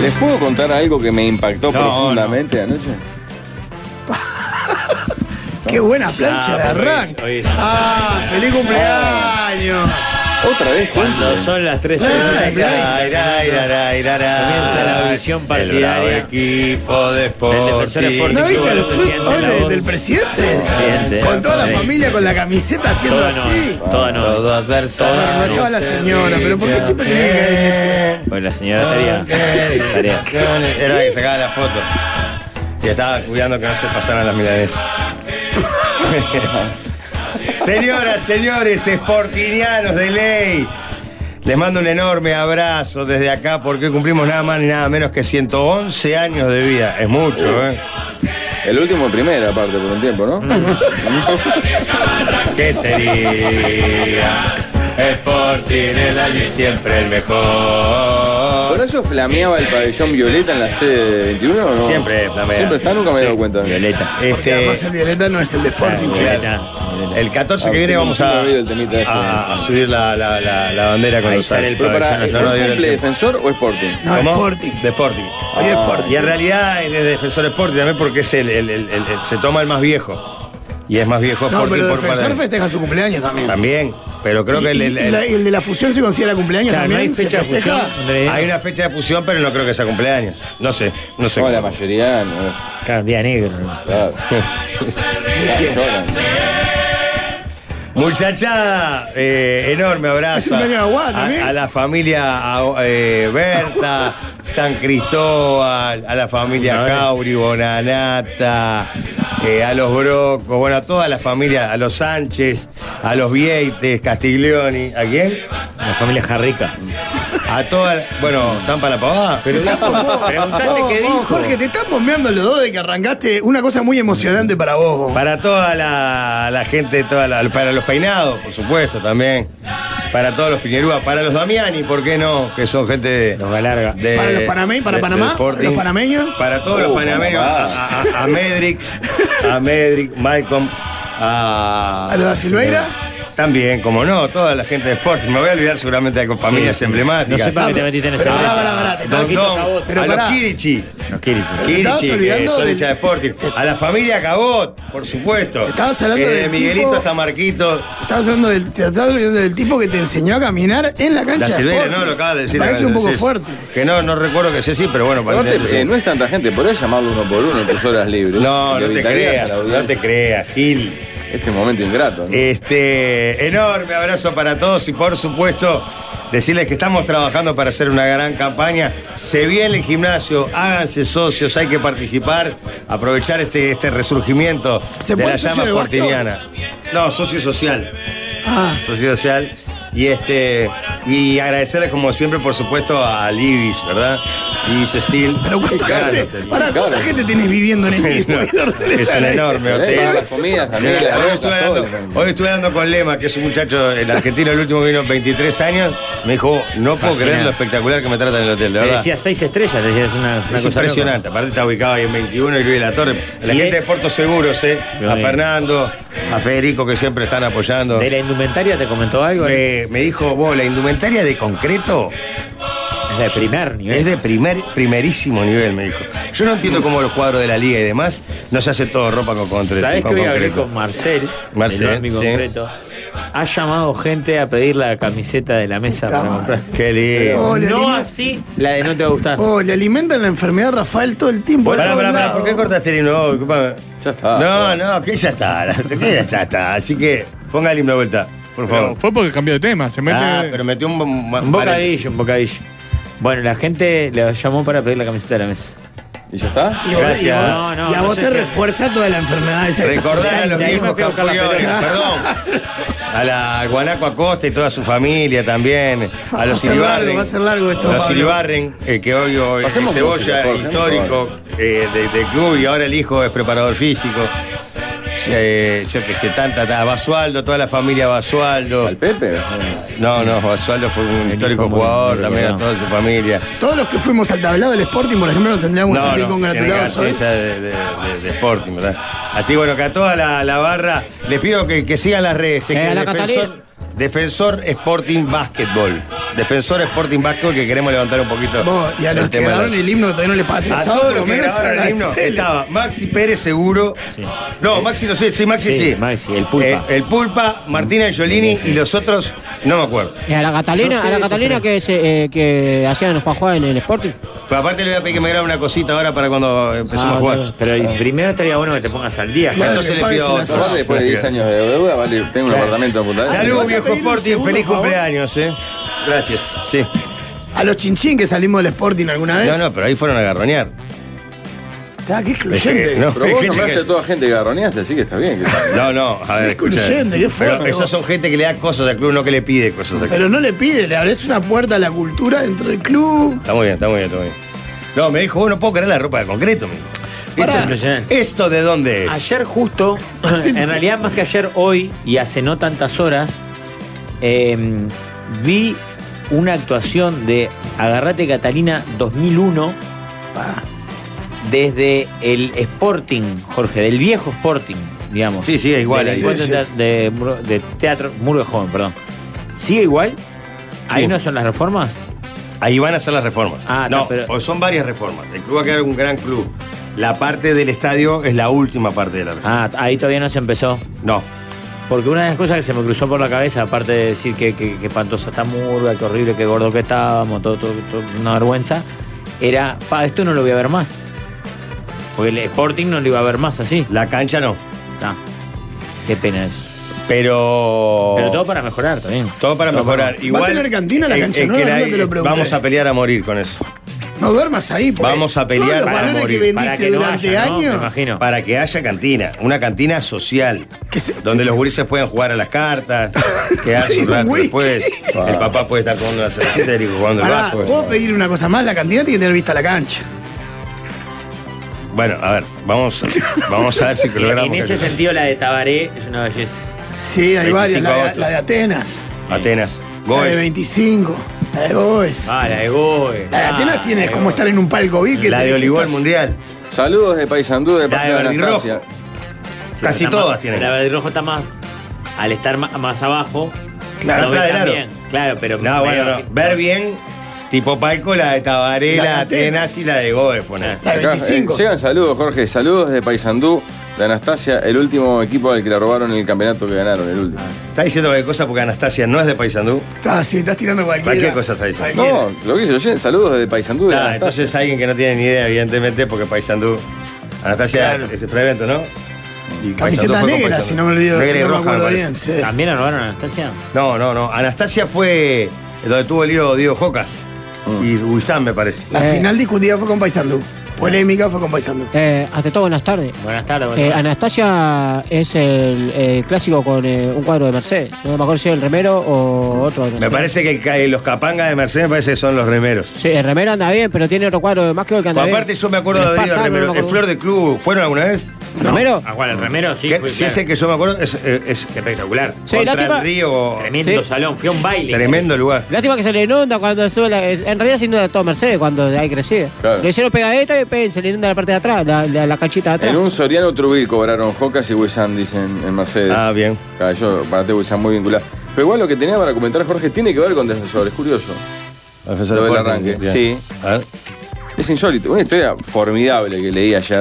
¿Les puedo contar algo que me impactó profundamente anoche? Qué buena plancha de arranque. ¡Feliz cumpleaños! Otra vez, cuando son las 13 comienza la visión partidaria. El equipo de Sporting. ¿No viste el tweet hoy del presidente? Con toda la familia con la camiseta haciendo así. Todo adversario. No estaba la señora, pero ¿por qué siempre tenía que caer ese? Pues la señora estaría. Era la que sacaba la foto. Y estaba cuidando que no se pasaran las milanesas. Señoras, señores, sportinianos de ley, les mando un enorme abrazo desde acá porque hoy cumplimos nada más ni nada menos que 111 años de vida. Es mucho, ¿eh? El último en primera, aparte, por un tiempo, ¿no? ¿Qué sería? Sporting el año siempre el mejor. ¿Por eso flameaba el pabellón violeta en la sede 21 o no? Siempre flamea. Siempre está, nunca me he dado cuenta. Violeta. Porque además el violeta no es el de Sporting. El 14 que viene vamos a subir la bandera con los Pero para, ¿es cumple Defensor o Sporting? No, Sporting. De Sporting. Hoy es Sporting. Y en realidad él es Defensor Sporting también porque es se toma el más viejo. Y es más viejo No, Sporting pero por Defensor festeja su cumpleaños también. También, pero creo que ¿Y el de la fusión se considera cumpleaños Claro, también? no hay fecha ¿Se de fusión. festeja? hay una fecha de fusión, pero no creo que sea cumpleaños. No sé. No, la mayoría no. Claro, día negro. Claro. Lloran. Muchacha, enorme abrazo Es un cumpleaños de Aguada también. a la familia Berta, San Cristóbal, a la familia Jauri, Bonanata, a los Brocos, bueno, a toda la familia, a los Sánchez, a los Vieites, Castiglioni, ¿a quién? La familia Jarrica. A toda, bueno, ¿están para la pavada? Pero Preguntaste qué dijo. Jorge, te están bombeando los dos de que arrancaste una cosa muy emocionante para vos. Para toda la gente, para los peinados, por supuesto, también. Para todos los Piñerúas, para los Damiani, ¿por qué no? Que son gente de. Los Galarga. Para los panameños, para Panamá, los panameños. Para todos los panameños, a Medric, Malcolm, a los de Silveira. También, como no, toda la gente de Sporting. Me voy a olvidar seguramente de familias emblemáticas. No sé para qué te metiste en ese Pero pará, a los Kirichi. Estabas Kirichi, que olvidando son del- hinchas de Sporting. A la familia Cabot, por supuesto. Estabas hablando de del Miguelito tipo- hasta Marquito. Te estabas olvidando del tipo que te enseñó a caminar en la cancha La de Silveira, Sporting. no, lo acaba de decir. Parece acaba un de poco decir. fuerte. Que no recuerdo que sea así, pero bueno, Aparte, no es tanta gente, podés llamarlo uno por uno en tus horas libres. No, Le no te evitarías creas, a la no audiencia te creas, Gil. este momento ingrato, ¿no? Enorme abrazo para todos y por supuesto decirles que estamos trabajando para hacer una gran campaña. Se viene el gimnasio, háganse socios, hay que participar, aprovechar este resurgimiento ¿Se de puede la socio llama de Basto? sportiniana. No, socio social. Ah, Socio social. Y agradecerles como siempre, por supuesto, a Libis, ¿verdad? Libis Steel. pero ¿cuánta gente? ¿Cuánta gente tenés viviendo en el equipo? Es un enorme hotel. Las comidas también. Hoy estuve hablando con Lema, que es un muchacho, el argentino, el último que vino 23 años. Me dijo, no puedo creer lo espectacular que me tratan en el hotel, de Te verdad. decía 6 estrellas, te decía, es una Es cosa impresionante. Aparte está ubicado ahí en 21 y Luis de la Torre. La ¿Y gente de Puerto Seguros, Bien. a Fernando, a Federico, que siempre están apoyando. loca. ¿De la indumentaria te comentó algo? Me dijo, vos, la indumentaria de concreto Es de primer nivel. es de primerísimo nivel, me dijo. Yo no entiendo cómo los cuadros de la liga y demás no se hace todo ropa con concreto. ¿Sabés que con hoy hablé concreto. con Marcel? Marcel, el Hormi sí. Concreto. Ha llamado gente a pedir la camiseta de la mesa para comprar. Qué lindo. Oh, le No aliment- así la de no te va a gustar. le alimentan la enfermedad a Rafael todo el tiempo. de Pará, todos pará, lados. ¿por qué cortaste el himno? No, disculpame. Ya está. No, que ya está. Que ya está. Así que ponga el himno de vuelta, por favor. Fue porque cambió de tema. Se mete. Pero metió un Un bocadillo, un bocadillo. Bueno, la gente le llamó para pedir la camiseta de la mesa. ¿Y ya está? Y, vos- Gracias. y vos- No, no, y a no vos sé te si- refuerza toda la enfermedad esa. Recordar a los De ahí me viejos fui a buscar la campeones, pelota. perdón. Al Guanaco Acosta y toda su familia también. A Va a los ser largo, Iribarren. va a ser largo esto, A los Pablo. Iribarren, que hoy Pasemos Cebolla, música, Jorge, histórico del club, y ahora el hijo es preparador físico. Yo que sé, Basualdo, toda la familia Basualdo. ¿Al Pepe? No, Basualdo fue un histórico hijo muy jugador, también a recordado. toda su familia. Todos los que fuimos al tablado del Sporting, por ejemplo, nos tendríamos que sentir tiene que congratulados ser hoy. hincha de Sporting, ¿verdad? Así bueno, que a toda la barra les pido que sigan las redes. Que A la Defensor, Defensor Sporting Básquetbol. Defensor Sporting Básquetbol, que queremos levantar un poquito. Y a los que grabaron el himno que todavía no les A patrizado, todos los que grabaron el himno estaba Maxi Pérez seguro. Sí. No, Maxi no sé, sí, Maxi sí. Maxi, el Pulpa. El Pulpa, Martín Angiolini y los otros, no me acuerdo. Y a la Catalina que hacían jugar en el Sporting. Pero aparte le voy a pedir que me grabe una cosita ahora para cuando empecemos a jugar. Pero primero estaría bueno que te pongas al día. Claro, Entonces que le pido a pagues otro. la Después de 10 años de deuda, vale, tengo un apartamento en Punta del Este. Salud, ¿Vas a viejo pedir un Sporting, segundo, feliz por favor? cumpleaños, Gracias. Sí. A los chinchín que salimos del Sporting alguna vez. No, pero ahí fueron a garronear. Qué excluyente. No. Pero vos Gente nombraste que- a toda gente que garroneaste, así que está bien. No, a ver, Qué escucha. excluyente, qué fuerte, Pero esos vos. son gente que le da cosas al club, no que le pide cosas al club. Pero no le pide, le abrés una puerta a la cultura dentro del club. Está muy bien. No, me dijo, vos no puedo querer la ropa de concreto, me dijo. Pará. Impresionante. ¿Esto de dónde es? Ayer justo, en realidad más que ayer, hoy, y hace no tantas horas, vi una actuación de Agarrate Catalina 2001 desde el Sporting, Jorge, del viejo Sporting, digamos. Sí, sigue igual Del ahí. encuentro Sí, sí. de teatro, Muro de Joven, perdón. ¿Sigue igual? ¿Ahí no son las reformas? Ahí van a hacer las reformas. Ah, no, no, pero- porque son varias reformas. El club va a quedar un gran club. La parte del estadio es la última parte de la reforma. Ah, ahí todavía no se empezó. No. Porque una de las cosas que se me cruzó por la cabeza, aparte de decir que espantosa está Murga, que horrible, que gordo que estábamos, todo, una vergüenza, era, esto no lo voy a ver más. Porque el Sporting no lo iba a ver más así. La cancha no. Ah, qué pena eso. Pero. Pero todo para mejorar también. Todo para mejorar. Igual. ¿Va a tener cantina la cancha nueva? que Nunca te lo pregunté. vamos a pelear a morir con eso. No duermas ahí, porque Vamos a pelear todos los para valores morir. que Para vendiste que no durante haya, ¿no? Me años. imagino. Para que haya cantina. Una cantina social. Que se- Donde los gurises puedan jugar a las cartas, quedarse un Un rato whisky. después. El papá puede estar jugando una cervecita y el hijo jugando al Pará, vasco. ¿puedo pedir una cosa más? La cantina tiene que tener vista a la cancha. Bueno, a ver, vamos a ver si logramos. En ese que- sentido, la de Tabaré es una belleza. Sí, hay 25 varias. de La agosto. de Atenas. Atenas. La de Goes. 25. La de Goes. Ah, la de Goe. La de Atenas tiene es como estar en un palco VIP. que La te- de que Olivol estás- Mundial. Saludos de Paysandú de La parte de de Verdirrojo. Anastasia. Casi Está todas más- tienen. La verde rojo está más. Al estar más abajo. Claro, no ve atrás del tan aro. bien. Claro, pero. No, bueno, no. Ver bien, tipo palco, la de Tabaré, La la de de Atenas. Atenas y la de Goes, poner. La de Acá, 25. llegan saludos, Jorge. Saludos de Paysandú, de Anastasia, el último equipo al que le robaron el campeonato que ganaron, el último. Está diciendo cualquier cosa porque Anastasia no es de Paysandú. Estás tirando cualquiera. Cualquier cosa está diciendo. Cualquiera. No, lo que hice yo, saludos de Paysandú de Anastasia. Entonces alguien que no tiene ni idea, evidentemente, porque Paysandú. Anastasia Claro. es el evento, ¿no? Y Paysandú Camiseta fue con negra, Paysandú. si no me olvido, Negra si y no me roja, acuerdo parece. bien. Sí. ¿También la robaron a Anastasia? No. Anastasia fue donde tuvo el lío Diego Jocas y Huizán, me parece. La final discutida fue con Paysandú. Polémica fue con Paysandú. Ante todo, buenas tardes. Buenas tardes. buenas tardes. Anastasia es el clásico con un cuadro de Mercedes. No me acuerdo si es el remero o otro. no Me sé. parece que los capangas de Mercedes me parece que son los remeros. Sí, el remero anda bien, pero tiene otro cuadro más que el que anda bien. Aparte yo me acuerdo El de haber ido al Espartano, remero. no me ¿El acuerdo. Flor de Club fueron alguna vez? ¿Remero? ¿A cuál? ¿El remero? Sí, Que- fue, si claro. es el que yo me acuerdo, es Espectacular. Sí, contra lástima- el río. Tremendo Sí. salón. Fui a un baile. Tremendo lugar. Lástima que se le inunda cuando sube la. En realidad se inunda todo Mercedes cuando hay crecido. Claro. Le hicieron pegadita y se le inunda la parte de atrás, la canchita de atrás. En un Soriano Trubil cobraron Jocas y Wissam, dicen en Mercedes. Ah, bien. Claro, yo para Wissam muy vinculado. Pero igual lo que tenía para comentar Jorge tiene que ver con Defensor, es curioso. Profesor Lo del Puerto, arranque, bien. sí. A ver. Es insólito. Una historia formidable que leí ayer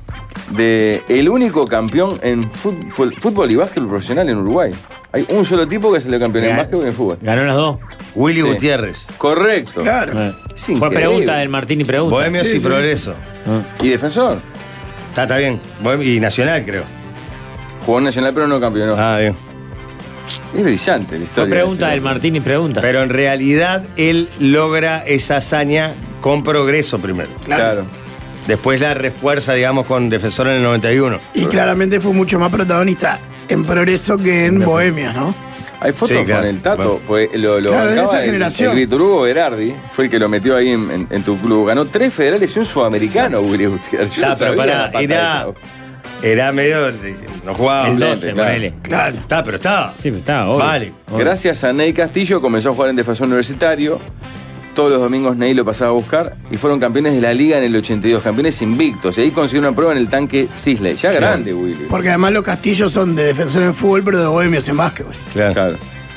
de el único campeón en fútbol y básquetbol profesional en Uruguay. Hay un solo tipo que salió campeón en básquetbol y en fútbol. Ganó las dos. Willy Sí. Gutiérrez. Correcto. Claro. Es Fue increíble. pregunta del Martín y pregunta. Bohemios Sí, y sí. Progreso. Y Defensor. Está bien. Y Nacional, creo. Jugó en Nacional pero no campeonó. Ah, bien. Es brillante la Fue historia. pregunta de del este Martín y pregunta. Pero en realidad él logra esa hazaña con Progreso primero. loco. Claro. Después la refuerza, digamos, con Defensor en el 91. Y claramente fue mucho más protagonista en Progreso que en Bohemios, ¿no? Hay fotos Sí, claro. con el Tato. Bueno. Pues lo Claro, de bancaba esa el generación. Grito Hugo Berardi, fue el que lo metió ahí en tu club. Ganó 3 federales y un sudamericano, Willy Gutiérrez. Yo Está, no pero sabía pará, la pata era medio. No jugaba. El Claro. 12, ponele. Claro. Está, pero estaba. Sí, está, obvio. Vale. Obvio. Gracias a Ney Castillo comenzó a jugar en Defensor Universitario. Todos los domingos Ney lo pasaba a buscar y fueron campeones de la liga en el 82, campeones invictos. Y ahí consiguieron una prueba en el tanque Sisley. Ya grande, Willy. Porque además los castillos son de defensor en fútbol, pero de Bohemios en básquetbol. Claro. Claro.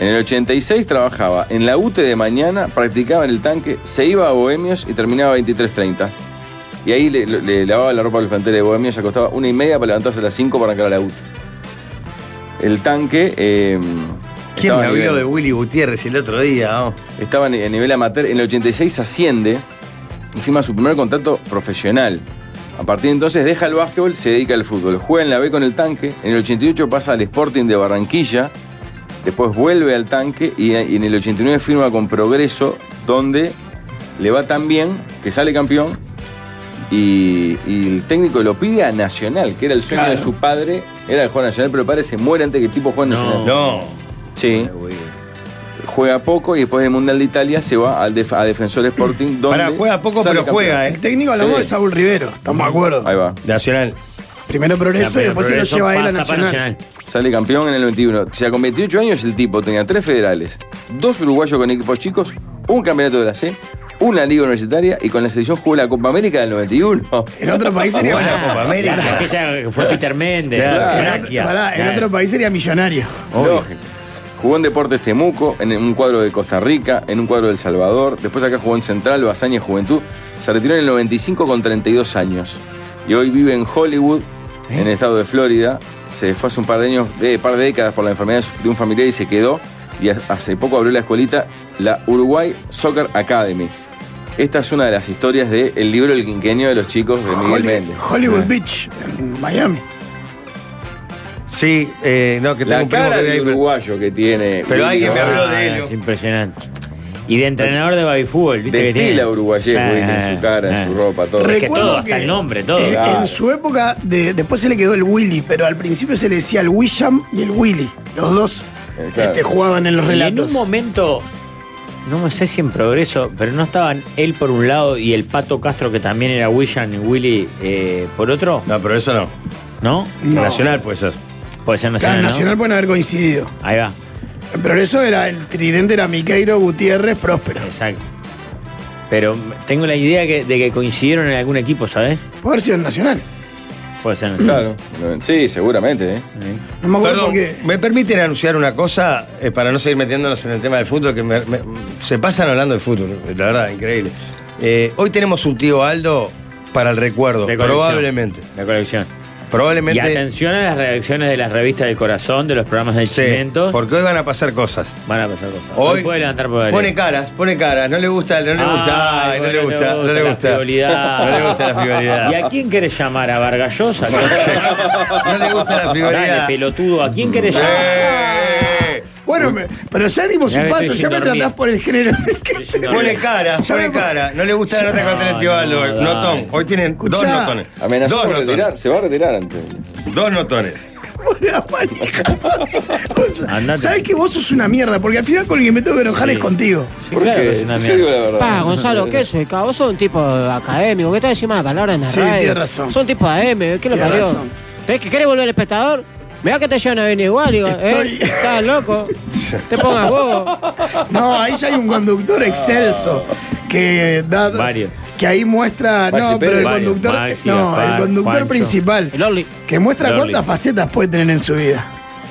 En el 86 trabajaba en la UTE de mañana, practicaba en el tanque, se iba a Bohemios y terminaba a 23:30. Y ahí le lavaba la ropa a los planteles de Bohemios, se acostaba 1:30 para levantarse a las 5 para arrancar a la UTE. El tanque... ¿Quién me habló de Willy Gutiérrez el otro día? ¿No? Estaba en nivel amateur. En el 86 asciende y firma su primer contrato profesional. A partir de entonces deja el básquetbol, se dedica al fútbol. Juega en la B con el tanque. En el 88 pasa al Sporting de Barranquilla. Después vuelve al tanque y en el 89 firma con Progreso, donde le va tan bien que sale campeón. Y el técnico lo pide a Nacional, que era el sueño de su padre. Era el jugador Nacional, pero el padre se muere antes que el tipo juegue en Nacional. No. Sí. Juega poco y después del Mundial de Italia se va a Defensor Sporting. Donde juega poco, pero campeón. juega, El técnico hablamos de Saúl Rivero, estamos de acuerdo. Ahí va. Nacional. Primero Progreso y después se lo lleva a él a Nacional. Sale campeón en el 91. O sea, con 28 años el tipo tenía 3 federales, 2 uruguayos con equipos chicos, un campeonato de la C, una liga universitaria y con la selección jugó la Copa América del 91. En otro país sería Buena Copa América. Aquella que fue Peter Méndez. en otro país sería millonario. Lógico. Jugó en Deportes Temuco, en un cuadro de Costa Rica, en un cuadro de El Salvador. Después acá jugó en Central, Basaña y Juventud. Se retiró en el 95 con 32 años. Y hoy vive en Hollywood, en el estado de Florida. Se fue hace un par de décadas por la enfermedad de un familiar y se quedó. Y hace poco abrió la escuelita, la Uruguay Soccer Academy. Esta es una de las historias del libro El Quinquenio de los chicos de Miguel Méndez. Hollywood Beach, en Miami. Sí, no, que tengo La un primo cara que de vive ahí, uruguayo que tiene. Pero alguien me habló de él. Es impresionante. Y de entrenador de baby fútbol, ¿viste? Destila uruguayés, en su cara, en su ropa, todo. Es que Recuerdo todo, hasta el nombre, todo. En su época, después se le quedó el Willy, pero al principio se le decía el Wisham y el Willy. Los dos Claro. jugaban en los Y relatos. en un momento, no sé si en Progreso, pero no estaban él por un lado y el Pato Castro, que también era William y Willy, por otro. No, pero eso no. ¿No? No. Nacional puede ser. Puede ser Claro, Nacional, ¿no? Nacional pueden haber coincidido. Ahí va, En Progreso era el tridente, era Miqueiro, Gutiérrez, Próspero. exacto. Pero tengo la idea de que coincidieron en algún equipo, ¿sabes? Puede haber sido en Nacional. Puede ser Nacional. Claro. Sí, seguramente. No me acuerdo Perdón, por qué. ¿me permiten anunciar una cosa para no seguir metiéndonos en el tema del fútbol? Que se pasan hablando del fútbol, la verdad, increíble. Hoy tenemos un tío Aldo para el recuerdo, De colección. probablemente. La colección. Probablemente. Y atención a las reacciones de las revistas del corazón, de los programas de Sí, Cimentos. porque hoy van a pasar cosas. Van a pasar cosas. Hoy puede levantar poder. pone caras. No le gusta, no le gusta, Ay, no le bueno, gusta, no le la gusta. frivolidad. No le gusta la frivolidad. ¿Y a quién querés llamar? ¿A Vargallosa? No le gusta la Dale, frivolidad. pelotudo. ¿A quién querés llamar? Bueno, pero ya dimos Ya un me paso, estoy ya me sin dormir. tratás por el género. Pone cara. No le gusta la nota contra el tío Aldo. no, Notón. dale. Hoy tienen Escuchá. 2 notones. Amenazó 2 por retirar, notones. se va a retirar antes. 2 notones. La manija. Andate. ¿Sabes que vos sos una mierda? Porque al final con el que me tengo que enojar es contigo. ¿Por Claro, qué? es una Si yo digo la mierda. verdad. Gonzalo, ¿qué soy? Vos sos un tipo académico. ¿Qué estás diciendo la palabra en la Sí, radio? tienes razón. Son tipo AM. ¿Qué lo Tienes parió? razón. ¿Querés volver al espectador? Mirá que te llevan a venir igual, digo, estás loco. Te pongas bobo. No, ahí ya hay un conductor excelso que da. Varios. Que ahí muestra. Maxi No, pero el Pérez. conductor. Maxi, No, Gaspar, el conductor Juancho. principal. El Orly. Que muestra El cuántas Orly. facetas puede tener en su vida.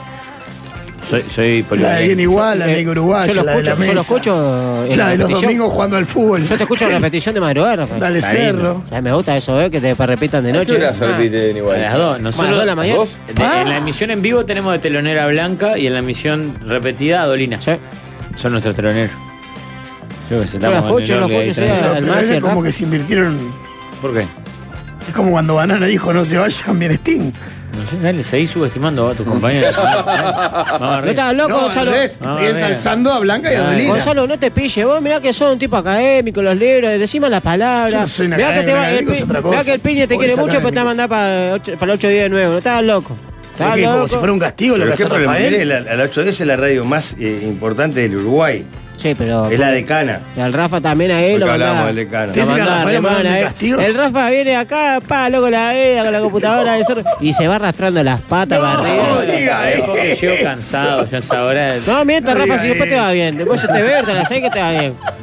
Soy La de polivalente. bien igual, la de uruguaya, Yo lo la de la escucho, mesa. en La de los repetición. domingos jugando al fútbol. Yo te escucho en repetición de madrugada, Rafael. Dale Está cerro. Ya me gusta eso, que te repitan de ¿A qué noche. hora se repite igual? A las 2. Nosotros, Bueno, a las 2 de la mañana. ¿Vos? En la emisión en vivo tenemos de telonera Blanca y en la emisión repetida a Dolina. Sí. Son nuestros teloneros. Yo que Yo lo escucho, sí, Pero al más y es al como rap. que se invirtieron. ¿Por qué? Es como cuando Banana dijo no se vayan, bien Sting. No sé, dale, seguís subestimando a tus compañeros. Vamos ¿No arriba. estás loco, No, al Gonzalo? revés, Ah, estoy ensalzando a Blanca y a Ah, Dolina. Gonzalo, no te pilles. Vos mirá que sos un tipo académico, los libros, decime las palabras. Yo no soy un Mirá que académico, académico es otra cosa. mirá que el piñe te Vos quiere eres mucho, pero te va a académico. mandar para el 8 días de nuevo. No estás loco. Estás ¿Qué? loco. Como si fuera un castigo lo Pero que qué hace problema Rafael. tiene, la 810 es la radio más importante del Uruguay. Sí, pero. Es la decana. Y al Rafa también a él Porque lo hablamos mandaba. del decano. Lo ¿Te dice que a mandaba Rafael lo mandan remana, de castigo? El Rafa viene acá, loco la vea con la computadora y se va arrastrando las patas para No, arriba. diga Es porque eso. llego cansado, ya es ahora. No, mientras, No Rafa, diga si después te va bien. Después se te ve, te la sé que te va bien.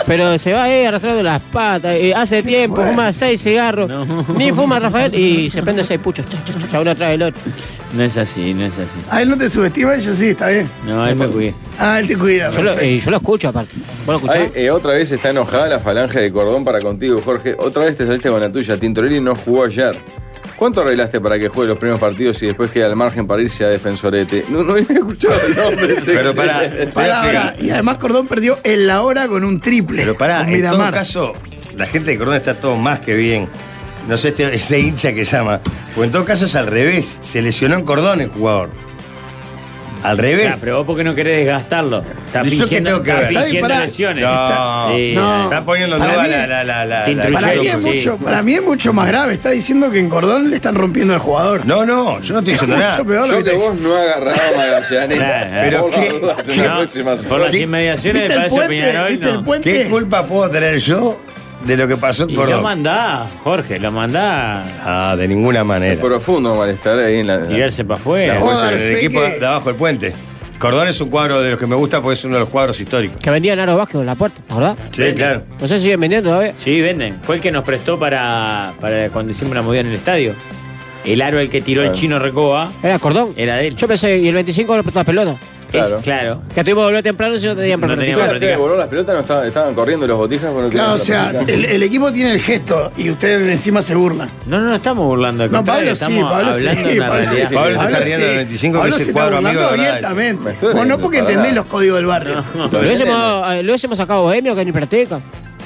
Pero se va arrastrando las patas, hace tiempo, fuma 6 cigarros, ni fuma Rafael y se prende 6 puchos, uno atrás del otro. No es así, no es así. A él no te subestima, yo sí, está bien. No, él me cuida. Ah, él te cuida. Yo lo escucho aparte. ¿Vos lo escuchás? Otra vez está enojada la falange de Cordón para contigo, Jorge. Otra vez te saliste con la tuya. Tintorelli no jugó ayer. ¿Cuánto arreglaste para que juegue los primeros partidos y después quede al margen para irse a Defensorete? No había escuchado el nombre. Pero Pará. Y además Cordón perdió en la hora con un triple. Pero pará, en todo caso, la gente de Cordón está todo más que bien. No sé, este hincha que llama. Porque en todo caso es al revés. Se lesionó en Cordón el jugador. Al revés. Ya, pero vos porque no querés desgastarlo. Está fingiendo lesiones. Está poniendo nueva Para mí es mucho más grave. Está diciendo que en Cordón le están rompiendo al jugador. No, yo no estoy diciendo nada. Peor yo que vos no agarraba a Magallanes. Pero por las inmediaciones de Palacio Peñarol, ¿qué culpa puedo tener yo de lo que pasó en Cordón? Lo mandá, Jorge, lo mandá. Ah, de ninguna manera. Es profundo malestar ahí en la. Tirarse para afuera. El equipo de abajo del puente. Cordón es un cuadro de los que me gusta porque es uno de los cuadros históricos. Que vendían Aro Vázquez en la puerta, ¿verdad? Sí, claro. No sé si siguen vendiendo todavía. Sí, venden. Fue el que nos prestó para cuando hicimos una movida en el estadio. El aro el que tiró el Chino Recoba. Era Cordón. Era de él. Yo pensé, y el 25 le prestó la pelota. Claro. Que tuvimos que volver temprano si no tenían para practicar. Las pelotas no estaban corriendo los botijas. Claro, o sea, el equipo tiene el gesto y ustedes encima se burlan. No estamos burlando. No, Pablo sí, Pablo sí. Pablo está riendo del 25 que es el cuadro amigo de abiertamente. Vos no porque entendés los códigos del barrio. Lo hubiésemos sacado Bohemio que ni practica.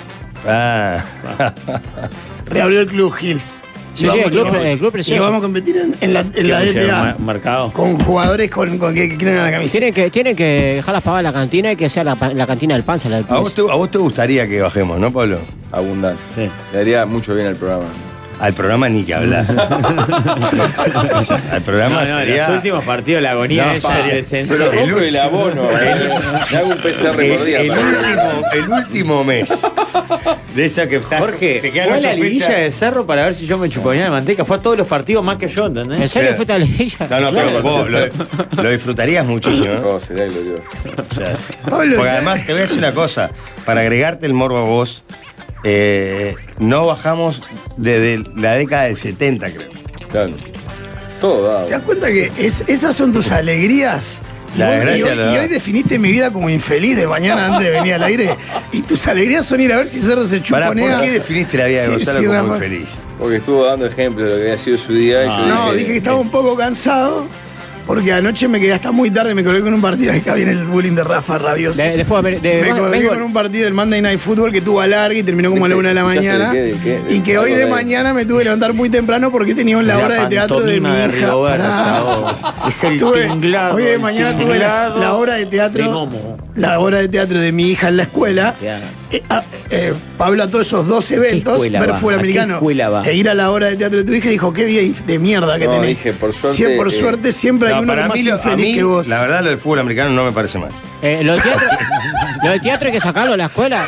Reabrió el club Gil. Sí, el club precioso. Y vamos a competir en la DTA. Marcado. Con jugadores que quieren a la camiseta. Tienen que dejarlas pagar la cantina y que sea la cantina del Panza. A vos te gustaría que bajemos, ¿no, Pablo? Abundante. Sí. Le haría mucho bien al programa. Al programa ni que hablar. Al programa sería... Los últimos partidos de la agonía esa de descenso. Pero compro el abono. Me hago un PCR por día. El último mes. De esa que está... Jorge, te quedan fue a la 8 liguilla fechas. de Cerro para ver si yo me chuponía la manteca. Fue a todos los partidos más que yo, ¿entendés? ¿En serio fuiste a la liguilla? No, pero vos lo disfrutarías muchísimo, ¿no? Oh, sería glorioso. O sea, porque además te voy a decir una cosa. Para agregarte el morbo a vos, no bajamos desde la década del 70, creo. Claro. Todo dado. ¿Te das cuenta que esas son tus alegrías? Y hoy definiste mi vida como infeliz de mañana antes de venir al aire. Y tus alegrías son ir a ver si Cerro se chuponea. ¿Por qué definiste la vida de Gonzalo como infeliz? Porque estuvo dando ejemplo de lo que había sido su día. Dije que estaba un poco cansado. Porque anoche me quedé hasta muy tarde, me colgué con un partido, acá viene el bullying de Rafa rabioso. Me colgué con un partido del Monday Night Football que tuvo alargue y terminó como a la 1 de la mañana. Y que hoy de mañana me tuve que levantar muy temprano porque tenía la obra de teatro de mi hija. Es el tinglado. Hoy de mañana tuve la obra de teatro. La obra de teatro de mi hija en la escuela. Pablo a todos esos 2 eventos, ver fútbol americano e ir a la obra de teatro de tu hija, dijo, qué vida de mierda que tenés. Dije, por suerte, siempre hay uno más infeliz que vos. La verdad, lo del fútbol americano no me parece mal. Lo del teatro hay que sacarlo de la escuela.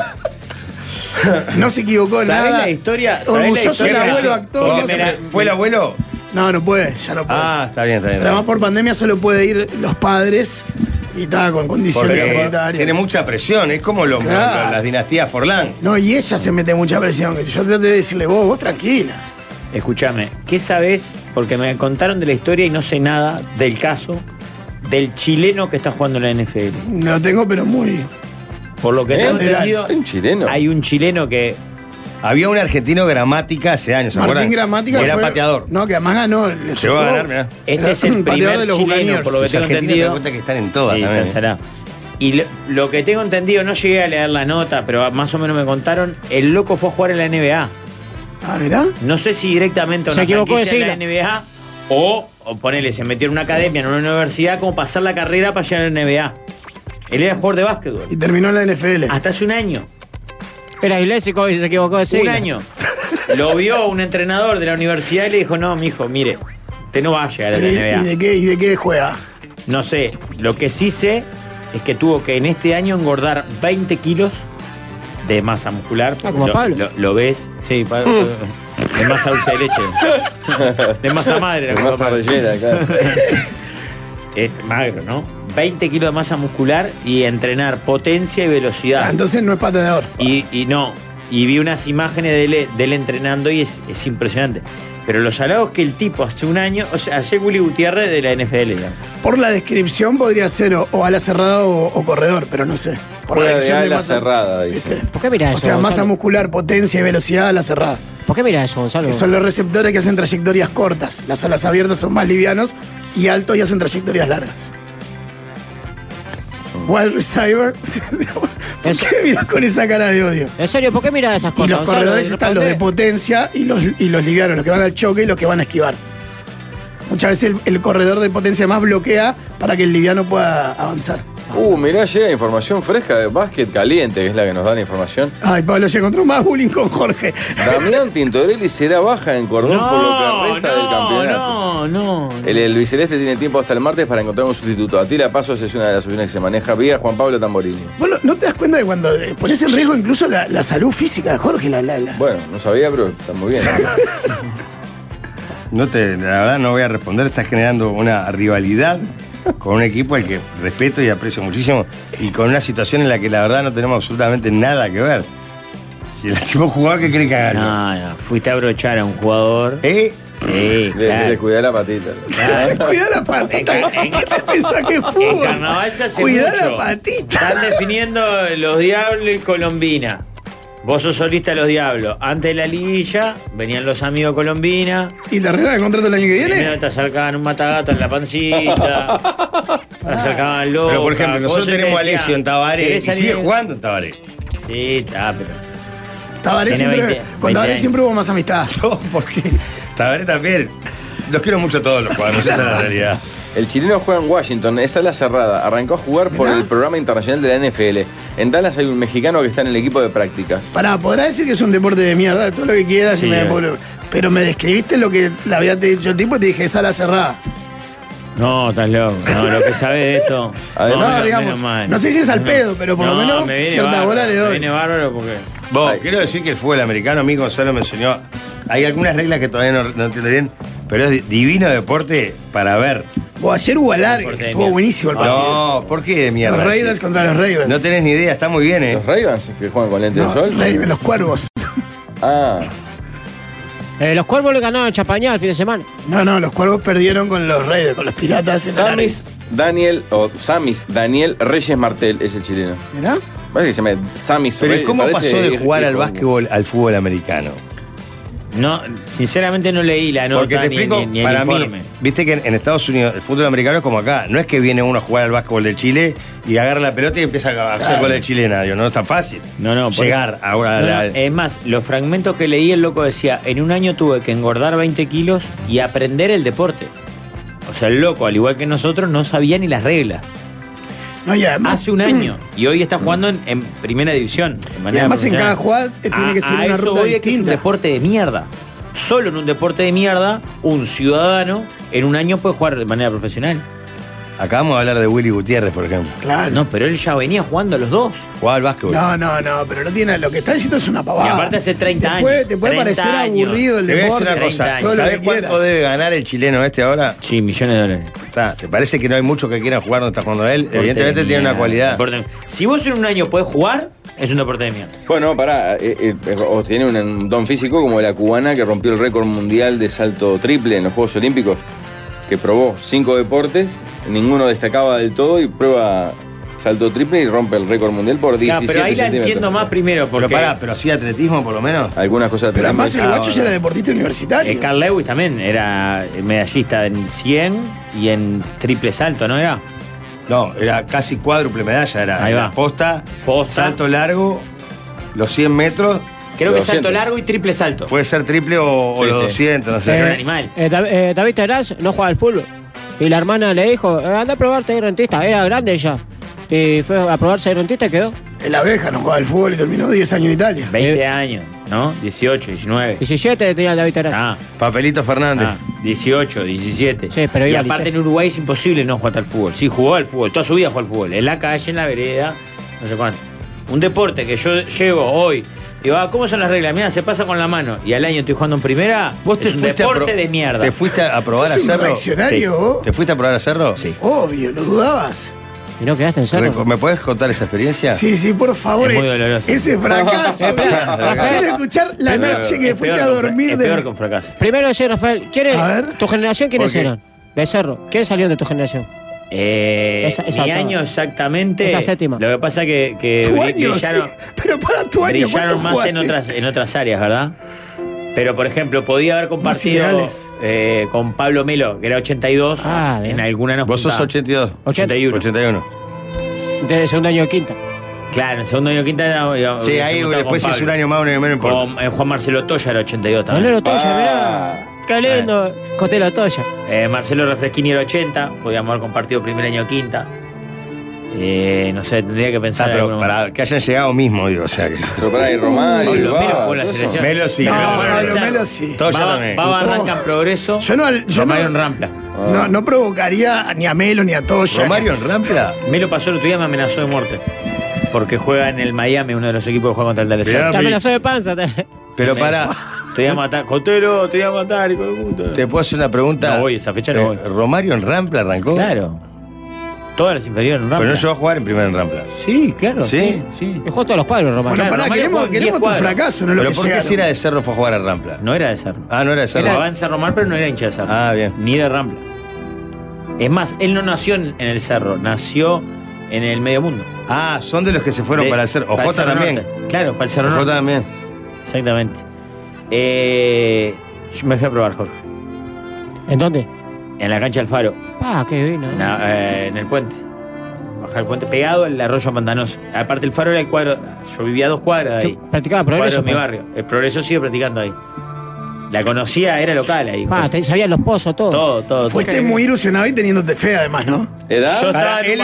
No se equivocó nada. ¿Sabés la historia? Orgulloso el abuelo actor. ¿Fue el abuelo? No puede, ya no puede. Está bien. Pero además por pandemia solo puede ir los padres y está con condiciones sanitarias. Tiene mucha presión, es como las dinastías Forlán. No, y ella se mete mucha presión. Yo traté de decirle, vos tranquila. Escúchame, ¿qué sabés? Porque me contaron de la historia y no sé nada del caso del chileno que está jugando en la NFL. No tengo, pero muy... Por lo que tengo entendido, ¿Un chileno? hay un chileno que... Había un argentino Gramática hace años, ¿se acuerdan? Martín Gramática era pateador. No, que además ganó. Llegó a ganar, mirá. Este es el primer de los chileno, Buccaneers. por lo que tengo entendido. Te cuenta que están en todas Sí, también. será. Y lo que tengo entendido, no llegué a leer la nota, pero más o menos me contaron, el loco fue a jugar en la NBA. Ah, ¿mirá? No sé si directamente a Se una equivocó de franquicia en la NBA o ponele, se metió en una academia, en una universidad, como pasar la carrera para llegar a la NBA. Él era jugador de básquetbol. Y terminó en la NFL. Hasta hace un año. Era islésico y se equivocó de siglo. Un año. Lo vio un entrenador de la universidad y le dijo, no, mijo, mire, usted no va a llegar a la NBA. ¿Y de qué juega? No sé, lo que sí sé es que tuvo que en este año engordar 20 kilos de masa muscular. Como Pablo. Lo ves, sí, de masa dulce de leche. De masa madre. De masa rellena, claro. Es magro, ¿no? 20 kilos de masa muscular y entrenar potencia y velocidad. Entonces no es pateador. Y no. Y vi unas imágenes de él entrenando y es impresionante. Pero lo salado es que el tipo hace un año, o sea, hace Willy Gutiérrez de la NFL, digamos. Por la descripción podría ser o ala cerrada o corredor, pero no sé. Por Juega la de ala cerrada, dice. ¿viste? ¿Por qué mirá eso, O sea, Gonzalo? masa muscular, potencia y velocidad, ala cerrada. ¿Por qué mirá eso, Gonzalo? Que son los receptores que hacen trayectorias cortas. Las alas abiertas son más livianos y altos y hacen trayectorias largas. Wide receiver. ¿Por Eso. qué miras con esa cara de odio? En serio, ¿por qué mirá esas Y cosas, los Gonzalo? corredores están los de Responde. potencia y los livianos, los que van al choque y los que van a esquivar. Muchas veces el corredor de potencia más bloquea para que el liviano pueda avanzar. Mirá, llega información fresca de básquet caliente, que es la que nos da la información. Ay, Pablo, ya encontró más bullying con Jorge. Damián Tintorelli será baja en Cordón por lo que resta del campeonato. No. El Luiseleste tiene tiempo hasta el martes para encontrar un sustituto. Atila Pasos es una de las opciones que se maneja vía Juan Pablo Tamborini. Bueno, ¿no te das cuenta de cuando pones en riesgo incluso la salud física de Jorge? Bueno, no sabía, pero está muy bien. La verdad no voy a responder, estás generando una rivalidad con un equipo al que respeto y aprecio muchísimo y con una situación en la que la verdad no tenemos absolutamente nada que ver. Si el tipo jugador, ¿qué cree que haga? No, fuiste a abrochar a un jugador. ¿Eh? Sí, De claro. cuidar la patita. Claro. Cuidá la patita. ¿Qué te pensás que es En fútbol? carnaval se hace Cuidá mucho. la patita. Están definiendo los Diablos y Colombina. Vos sos solista de los Diablos. Antes de la liguilla, venían los amigos de Colombina. ¿Y te arreglan el contrato el año que Primero viene? te acercaban un matagato en la pancita. Te acercaban loca. Pero por ejemplo, nosotros Vos te tenemos a decían, Alessio en Tabaré ¿querés y salir sigue en- jugando en Tabaré. Sí, está, pero. Tabaré Tiene siempre, 20 con Tabaré años. siempre hubo más amistad. Todo porque Tabaré también. Los quiero mucho a todos los jugadores, esa es la realidad. El chileno juega en Washington, es ala cerrada. Arrancó a jugar por Mirá. el programa internacional de la NFL. En Dallas hay un mexicano que está en el equipo de prácticas. Pará, podrás decir que es un deporte de mierda, todo lo que quieras, Sí, pero me describiste lo que le había dicho el tipo y te dije, es ala cerrada. No, estás loco. No, lo que sabe de esto. Además, No, menos digamos, mal. no sé si es al pedo, pero por lo menos me viene cierta bárbaro, bola le me doy. viene bárbaro porque. Vos, Ay. quiero decir que el fútbol americano, a mí Gonzalo me enseñó. Hay algunas reglas que todavía no entiendo bien, pero es divino deporte para ver. Ayer hubo alargue, Deporte de estuvo mierda. buenísimo el partido. No, ¿por qué de mierda? Los Raiders contra los Ravens. No tenés ni idea, está muy bien, Los Ravens que juegan con lente No, de sol. Ravens, los cuervos. Ah, Los Cuervos le ganaron a Chapañá el fin de semana. No, los cuervos perdieron con los Raiders, con los piratas. en alargue. Samis Daniel Reyes Martel es el chileno. ¿Mirá? Parece que se llama Samis Pero ¿y Reyes. cómo parece pasó de hijo- jugar al hijo- básquetbol al fútbol americano? No, sinceramente no leí la nota Porque te ni, explico, ni el para mí, informe. viste que en Estados Unidos el fútbol americano es como acá. No es que viene uno a jugar al básquetbol de Chile y agarra la pelota y empieza a hacer gol de chilena. Digo, no es tan fácil. No, por llegar eso. ahora No, es más, los fragmentos que leí, el loco decía: en un año tuve que engordar 20 kilos y aprender el deporte. O sea, el loco, al igual que nosotros, no sabía ni las reglas. No, y además, Hace un año. Y hoy está jugando en primera división. De y manera además en profesional. cada jugada tiene que ser A una eso ruta voy de que es un distinta. deporte de mierda. Solo en un deporte de mierda, un ciudadano en un año puede jugar de manera profesional. Acabamos de hablar de Willy Gutiérrez, por ejemplo. Claro. No, pero él ya venía jugando a los dos. Jugaba al básquetbol. No, pero no tiene. Lo que está diciendo es una pavada. Y aparte hace 30 Te puede 30 parecer años. aburrido el Te voy a decir deporte. una cosa. 30 todo lo ¿Sabés que cuánto quieras. debe ganar el chileno este ahora? Sí, millones de dólares. ¿Te parece que no hay muchos que quieran jugar donde está jugando él? Deporte Evidentemente de tiene una mierda. cualidad. Deporte- Si vos en un año podés jugar, es un deporte de mierda. Bueno, pará, o tiene un don físico como la cubana que rompió el récord mundial de salto triple en los Juegos Olímpicos, que probó 5 deportes, ninguno destacaba del todo y prueba salto triple y rompe el récord mundial por 17 pero ahí la centímetros. entiendo más primero, Pero porque pero hacía atletismo por lo menos. Algunas cosas Pero además el tremendo. guacho ya era deportista universitario. Carl Lewis también era medallista en 100 y en triple salto, ¿no era? No, era casi cuádruple medalla. Era Ahí va. posta, Posta. salto largo, los 100 metros. Creo que 200. salto largo y triple salto. Puede ser triple o Sí, los sí. 200, no Era sé. un animal. David Terás no juega al fútbol. Y la hermana le dijo, anda a probarte de rentista. Era grande ya. Y fue a probarse de rentista y quedó. El abeja no jugaba al fútbol y terminó 10 años en Italia. 20 años, ¿no? 18, 19. 17 tenía el David Terás. Ah, Papelito Fernández. 18, 17. Sí, pero y iba al aparte liceo. en Uruguay es imposible no jugar al fútbol. Sí, jugó al fútbol. Toda su vida jugó al fútbol. En la calle, en la vereda, no sé cuánto. Un deporte que yo llego hoy. Digo, ¿cómo son las reglas? Mira, se pasa con la mano. Y al año estoy jugando en primera. ¿Vos te es un fuiste a deporte pro- de mierda. ¿Te fuiste a probar a ¿Sos un hacerlo? reaccionario vos? ¿Te fuiste a probar a hacerlo? Sí. Obvio, ¿lo dudabas? ¿Y no quedaste en Cerro? ¿Me podés contar esa experiencia? Sí, por favor. Es muy doloroso. Ese fracaso. Quiero escuchar la noche que fuiste a dormir. Es peor que un fracaso. Primero decir, Rafael, tu generación, ¿quiénes eran? De Cerro. ¿Quiénes salieron de tu generación? Mi año exactamente. Esa séptima. Lo que pasa que ¿Tu año? brillaron, Sí, pero para tu año, brillaron más en otras áreas, ¿verdad? Pero, por ejemplo, podía haber compartido con Pablo Melo, que era 82, en alguna nos Vos sos 82. 81. De segundo año de quinta. Claro, en el segundo año de quinta. Sí, ahí después es un año más, un año menos. Con Juan Marcelo Toya era 82 también. Marcelo Toya, mirá. Qué lindo. Cotelo Toya. Marcelo Refresquini era 80, podíamos haber compartido primer año de quinta. No sé, tendría que pensar. Pero para que hayan llegado mismo, digo, o sea que. Pero para ahí, Romario. Melo jugó la selección. Melo sí. Melo sí. Toya también. Baba arranca en Progreso. Romario en Rampla. No provocaría ni a Melo ni a Toya. ¿Romario en Rampla? Melo pasó el otro día, me amenazó de muerte. Porque juega en el Miami, uno de los equipos que juega contra el Dallas. Te amenazó de panza. Pero para. Te voy a matar. Cotero, te voy a matar, hijo de puta. ¿Te puedo hacer una pregunta? No voy, esa fecha no voy. ¿Romario en Rampla arrancó? Claro. Todas las inferiores en Rampla. Pero no llegó a jugar en primera en Rampla. Sí, claro. ¿Sí? Jugó todos los cuadros, Romario. Bueno, pará, queremos tu fracaso, no lo que ¿Pero por qué si era de Cerro fue a jugar a Rampla? No era de Cerro. No era de Cerro. Jugaba en Cerro Mar, pero no era hincha de Cerro. Ah, bien. Ni de Rampla. Es más, él no nació en el Cerro, nació en el Medio Mundo. Son de los que se fueron para el Cerro. OJ también. Norte. Claro, para el Cerro OJ Norte. también. Exactamente. Yo me fui a probar, Jorge. ¿En dónde? En la cancha del Faro. Qué vino. En el puente. Bajar el puente, pegado al arroyo pantanoso. Aparte, el Faro era el cuadro. Yo vivía a 2 cuadras de ahí. ¿Practicaba Progreso? En mi barrio. El Progreso sigue practicando ahí. La conocía, era local ahí. Sabían los pozos, todo. Todo. Fuiste muy ilusionado y teniéndote fe, además, ¿no? ¿Edad? Yo estaba en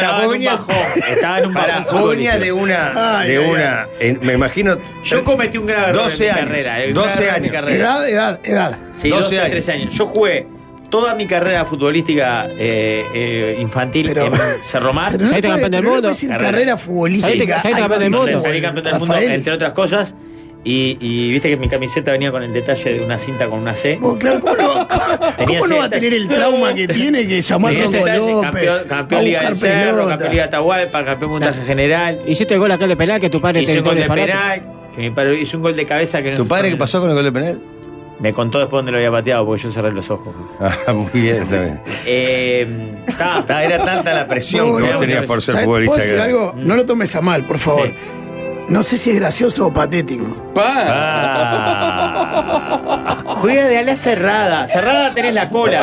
un bajón. Vos venías de una. Me imagino. Yo cometí un grave error 12 en mi años. carrera. 12 años. Edad. Sí, 12 a 13 años. Yo jugué toda mi carrera futbolística infantil en Cerro Mar. ¿Saliste campeón del mundo? Carrera futbolística. ¿Saliste campeón del mundo? Salí campeón del mundo, entre otras cosas. Y viste que mi camiseta venía con el detalle de una cinta con una C. Claro, ¿cómo no va a tener el trauma que tiene que llamar a López? Campeón Liga del Cerro, campeón Liga de Atahualpa, campeón puntaje general. ¿Hiciste el gol aquel de penal que tu padre te hizo un gol de penal? Que mi padre hizo un gol de cabeza que no. ¿Tu padre qué pasó con el gol de penal? Me contó después dónde lo había pateado porque yo cerré los ojos. Muy bien, también. Era tanta la presión que vos tenías por ser futbolista. ¿Puedo decir algo? No lo tomes a mal, por favor. Sí. No sé si es gracioso o patético. Juega de ala cerrada. Cerrada tenés la cola.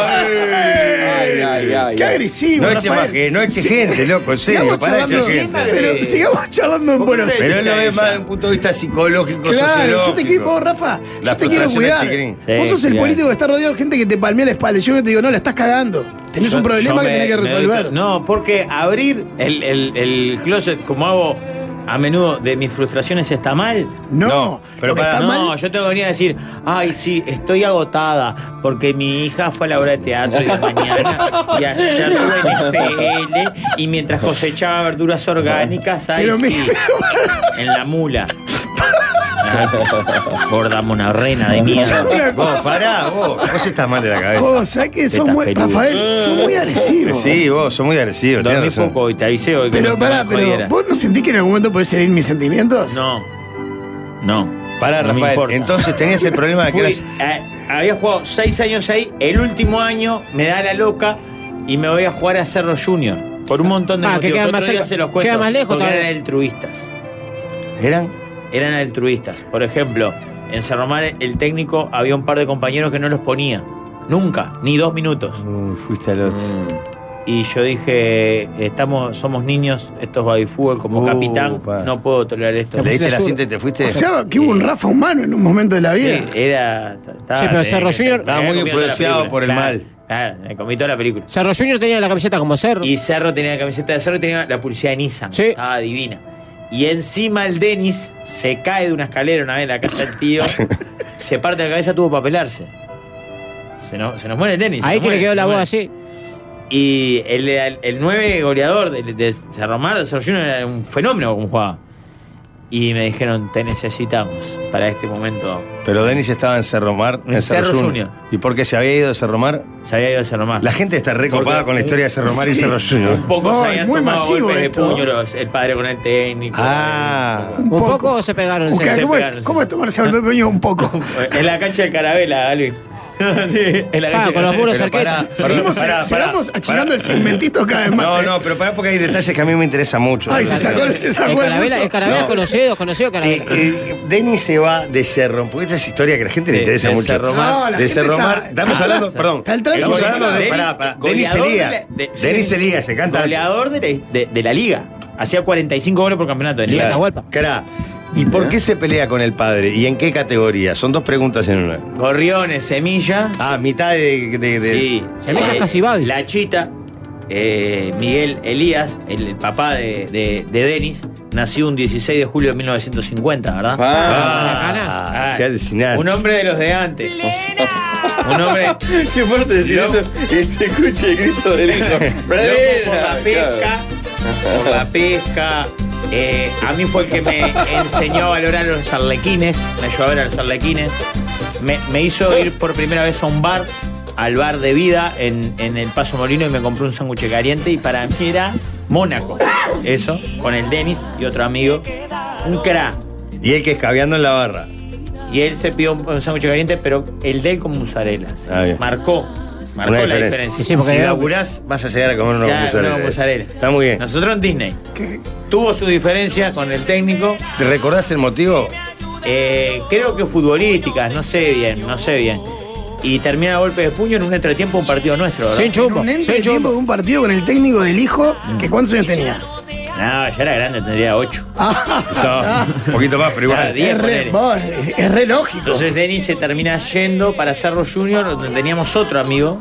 Ay. Qué agresivo. No eche gente, loco, en serio. Para echar gente. Pero sigamos charlando en buenos días. Pero él lo ve más desde un punto de vista psicológico, sociológico. Yo te quiero, Rafa. Yo te quiero cuidar. Vos sos el político que está rodeado de gente que te palmea la espalda. Yo te digo, no, la estás cagando. Tenés un problema que tenés que resolver. No, porque abrir el closet como hago a menudo de mis frustraciones está mal. No, pero yo tengo que venir a decir, ay, sí, estoy agotada porque mi hija fue a la obra de teatro y de mañana y ayer tuve en FL y mientras cosechaba verduras orgánicas, en la mula. Gorda monarrena de mierda. Vos, pará, vos estás mal de la cabeza. Vos, ¿sabés que Rafael, sos muy agresivo? Sí, vos sos muy agresivo. Dormí poco y te avisé hoy. Pero pará, ¿vos no sentís que en algún momento podés herir mis sentimientos? No. Pará, no Rafael, entonces tenías el problema de que había jugado 6 años ahí, el último año me da la loca y me voy a jugar a Cerro Junior. Por un montón de motivos. Que otro día se los cuento. Queda más lejos porque eran altruistas. Eran altruistas. Por ejemplo, en Cerro Mar el técnico había un par de compañeros que no los ponía. Nunca, ni 2 minutos. Fuiste al otro. Y yo dije, somos niños, esto es babyfútbol, como capitán, no puedo tolerar esto. ¿Le diste la cinta y te fuiste? O sea, que hubo un Rafa humano en un momento de la vida. Sí, pero Cerro Junior estaba muy influenciado por el mal. Claro, me comí toda la película. Cerro Junior tenía la camiseta como Cerro. Y Cerro tenía la camiseta de Cerro y tenía la publicidad de Nissan. Sí. Estaba divina. Y encima el Denis se cae de una escalera una vez en la casa del tío, se parte la cabeza, tuvo para pelarse. Se nos muere el Denis. Ahí que le quedó la voz así. Y el 9 goleador de Cerro Mar, de Cerro Junior, era un fenómeno como jugaba. y me dijeron, te necesitamos para este momento. Pero Denis estaba en Cerro Mar, en Cerro Junior. ¿Y por qué se había ido de Cerro Mar? Se había ido de Cerro Mar. La gente está recopada con la historia de Cerro Mar y Cerro Junior. Un poco se habían muy tomado masivo golpes esto. de puño el padre con el técnico. Un poco se pegaron. ¿Cómo es tomarse golpe de puño? Un poco. En la cancha del Carabela, Luis. Sí, en la cancha con los muros cerquetas. Sigamos achicando el segmentito cada vez más. No, pero pará porque hay detalles que a mí me interesan mucho. Ay, se sacó el Carabela conocido Carabela. Denis se va de Cerro, porque esta es historia que a la gente le interesa de mucho. Cerro Mar. De Cerro Mar. Estamos hablando, perdón. Estamos hablando de Denis Elías. Denis Elías, se canta. Goleador de la liga. Hacía 45 goles por campeonato de liga. Atahualpa. Cara, ¿y por qué se pelea con el padre? ¿Y en qué categoría? Son dos preguntas en una. Gorriones, Semilla. Mitad de... Sí. Semilla casi Babi. La Chita, Miguel Elías, el papá de Denis, nació un 16 de julio de 1950, ¿verdad? Qué alucinante. Un hombre de los de antes. Un hombre... Qué fuerte decir eso. Que se escuche el grito de Elisa. Por la pesca. Por la pesca. A mí fue el que me enseñó a valorar a los arlequines, me ayudó a ver a los arlequines, me hizo ir por primera vez a un bar, al bar de vida en el Paso Molino, y me compré un sándwich caliente, y para mí era Mónaco, eso, con el Denis y otro amigo, un crack. Y él que escabeando en la barra. Y él se pidió un sándwich caliente, pero el de él con mozzarella. Marcó la diferencia. Sí, porque si laburás, vas a llegar a comer una mozzarella. Está muy bien. Nosotros en Disney. Tuvo su diferencia con el técnico. ¿Te recordás el motivo? Creo que futbolísticas, no sé bien. Y termina a golpe de puño en un entretiempo de un partido nuestro, ¿verdad? En un entretiempo de un partido con el técnico del hijo, que ¿cuántos años tenía? No, ya era grande, tendría 8. Un poquito más, pero igual. 10, es re lógico. Entonces Denis se termina yendo para Cerro Junior, donde teníamos otro amigo.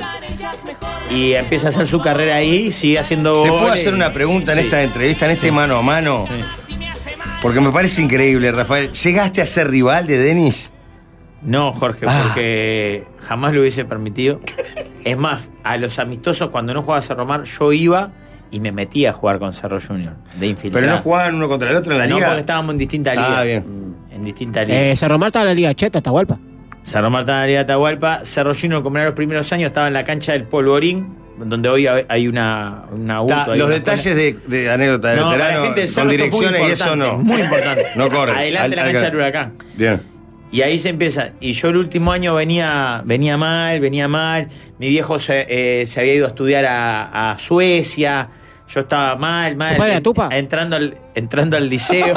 Y empieza a hacer su carrera ahí, sigue haciendo goles. ¿Te puedo hacer una pregunta en esta entrevista, en este mano a mano? Sí. Porque me parece increíble, Rafael. ¿Llegaste a ser rival de Denis? No, Jorge, porque jamás lo hubiese permitido. Es más, a los amistosos, cuando no jugaba Cerro Mar, yo iba y me metía a jugar con Cerro Junior, de infiltrado. ¿Pero no jugaban uno contra el otro en la liga? No, porque estábamos en distintas ligas. Bien. En distintas ligas. Cerro Mar estaba en la Liga Cheta, Atahualpa. Cerro Mar estaba en la Liga Atahualpa. Cerro Junior, como en los primeros años, estaba en la cancha del Polvorín, donde hoy hay una los detalles de anécdota de veterano con direcciones y eso no. Muy importante. No corre. Adelante la cancha del Huracán. Bien. Y ahí se empieza. Y yo el último año venía mal. Mi viejo se había ido a estudiar a Suecia. Yo estaba mal. ¿Tu padre era Tupa? Entrando al liceo.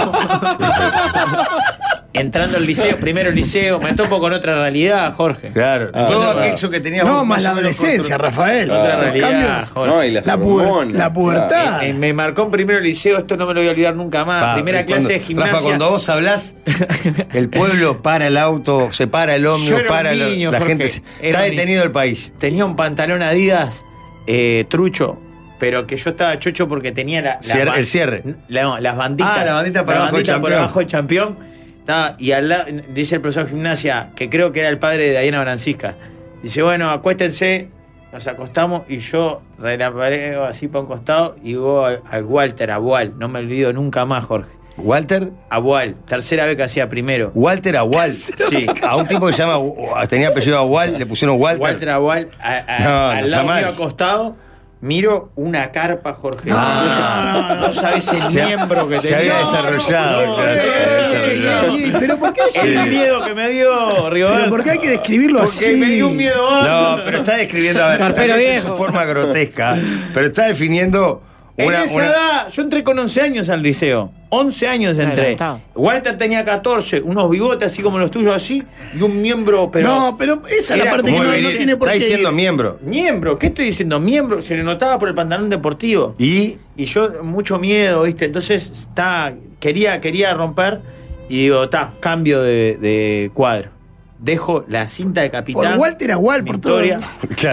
Primero el liceo, me topo con otra realidad, Jorge. Claro, todo aquello que teníamos. No, más la adolescencia, Rafael. Otra realidad, Jorge. No, y la pubertad. Me marcó en primero liceo, esto no me lo voy a olvidar nunca más. Primera clase de gimnasia. Rafa, cuando vos hablás, el pueblo para el auto, se para el ómnibus, para niño, la Jorge, gente. Está detenido el país. Tenía un pantalón Adidas trucho, pero que yo estaba chocho porque tenía el cierre. Las banditas. La bandita para abajo del campeón. Y al lado, dice el profesor de gimnasia, que creo que era el padre de Diana Francisca. Dice, bueno, acuéstense. Nos acostamos y yo relapareo así para un costado y voy al Walter Abual. No me olvido nunca más, Jorge. ¿Walter? Abual, tercera vez que hacía primero. ¿Walter Abual? Sí. A un tipo que se llama, tenía apellido Abual, le pusieron Walter. Walter Abual, al lado mío acostado. Miro una carpa, Jorge. No sabes el miembro que tenía. Se había desarrollado. Pero ¿por qué? El miedo que me dio, Rigoberto. ¿Pero por qué hay que describirlo así? Porque me dio un miedo. No, pero está describiendo, a ver, Carpero tal vez viejo. en su forma grotesca, pero está definiendo En esa edad, yo entré con 11 años al liceo. 11 años entré. Walter tenía 14, unos bigotes así como los tuyos así, y un miembro, pero... No, pero esa es la parte que no tiene por qué. Está diciendo miembro. Miembro, ¿qué estoy diciendo? Miembro, se le notaba por el pantalón deportivo. Y yo, mucho miedo, ¿viste? Entonces, quería romper, y digo, cambio de cuadro. Dejo la cinta de capitán. Por Walter Agual, por todo. Claro.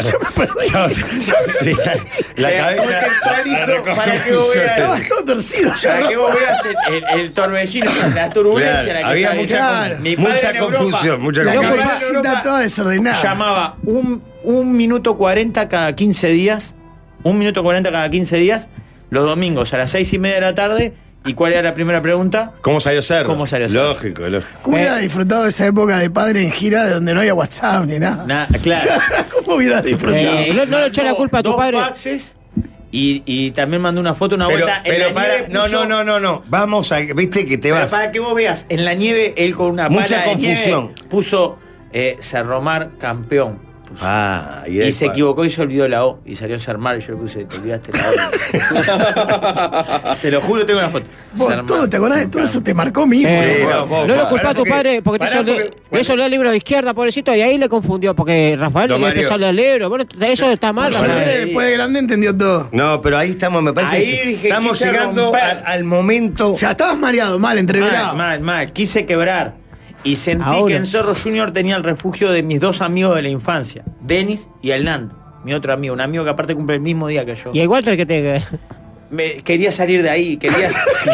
La cabeza. Para que vos veas. Estabas todo torcido. Para que vos veas el torbellino, la turbulencia. Claro, la que había mucha confusión. Mucha La confusión. cabecita toda desordenada. Llamaba un minuto 40 cada 15 días. 1 minuto 40 cada 15 días. Los domingos a las 6:30 de la tarde. ¿Y cuál era la primera pregunta? ¿Cómo salió Cerro? ¿Cómo salió Cerro? Lógico. ¿Cómo hubiera disfrutado de esa época de padre en gira de donde no había WhatsApp ni nada? Claro. ¿Cómo hubieras disfrutado? No le eché la culpa a tu padre. 2 faxes y también mandó una foto, una vuelta en la nieve. No. Vamos a. Viste que te pero vas. para que vos veas, en la nieve, él con una Mucha pala de confusión. nieve puso Cerromar campeón. Y se equivocó y se olvidó la O. Y salió Cermar y yo le puse, te olvidaste la O. Te lo juro, tengo una foto. Vos todo, ¿te acordás de todo eso? Te marcó mismo. No lo culpás a tu padre porque le hizo leer el libro de izquierda, pobrecito, y ahí le confundió. Porque Rafael le empezó a leer el libro. Bueno, eso está mal. Después de grande entendió todo. No, pero ahí estamos, me parece. Ahí dije, estamos llegando al momento. O sea, estabas mareado, mal, entreverado. Mal. Quise quebrar. Y sentí Ahora. que en Cerro Junior tenía el refugio de mis 2 amigos de la infancia, Denis y Hernando, mi otro amigo, un amigo que aparte cumple el mismo día que yo. Y igual que te. Quería salir de ahí, quería